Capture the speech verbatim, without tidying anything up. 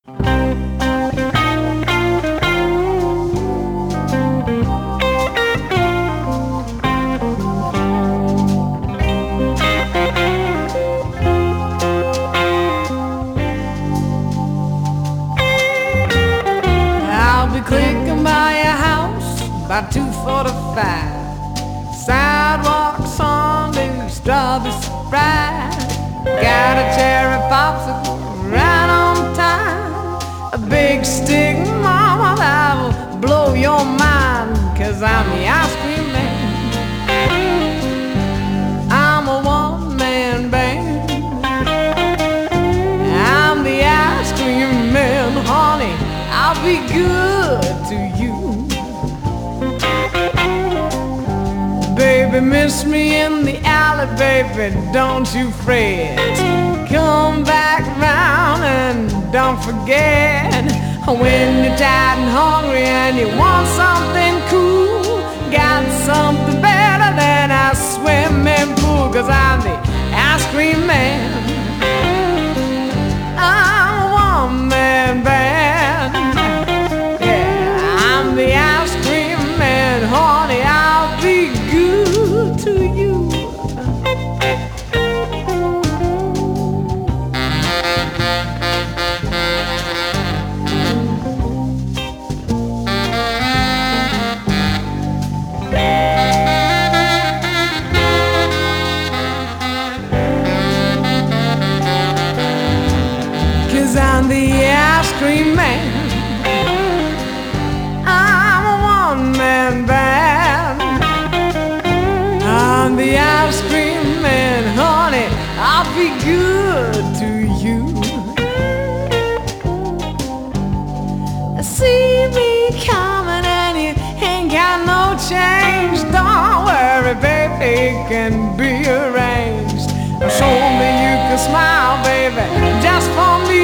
I'll be clicking by your house by two forty-five. Sidewalks on the strawberry surprise. Got a cherry popsicle right on time. A big stick, mama, that will blow your mind. Cause I'm the ice cream man. I'm a one-man band. I'm the ice cream man, honey. I'll be good to you. Baby, miss me in the alley, baby, don't you fret. Come back round and don't forget. When you're tired and hungry and you want something cool, got something better than a swimming pool. Cause I'm the ice cream man. I'm a one-man band. Yeah, I'm the ice cream man, honey, I'll be good to you. Cause I'm the ice cream man. I'm a one-man band. I'm the ice cream man, honey, I'll be good to you. See me coming and you ain't got no change. Don't worry, baby, it can be arranged. Show me you can smile, baby, just for me.